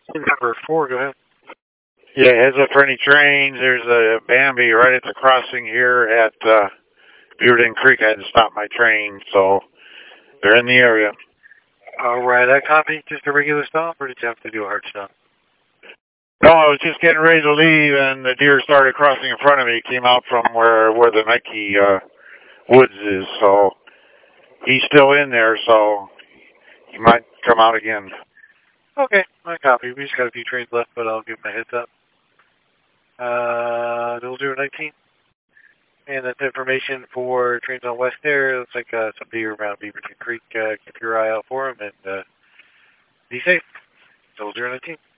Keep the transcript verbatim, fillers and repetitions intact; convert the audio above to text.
Number four, go ahead. Yeah, heads up for any trains. There's a Bambi right at the crossing here at uh, Beaverton Creek. I had to stop my train, so they're in the area. All right, I copy. Just a regular stop, or did you have to do a hard stop? No, I was just getting ready to leave, and the deer started crossing in front of me. He came out from where where the Nike uh, Woods is, so he's still in there, so he might come out again. Okay, I copy. We just got a few trains left, but I'll give him a heads up. Uh, double zero nineteen. And that's information for trains on West Air. Looks like uh, some deer around Beaverton Creek. Uh, keep your eye out for them and uh, be safe. double zero nineteen.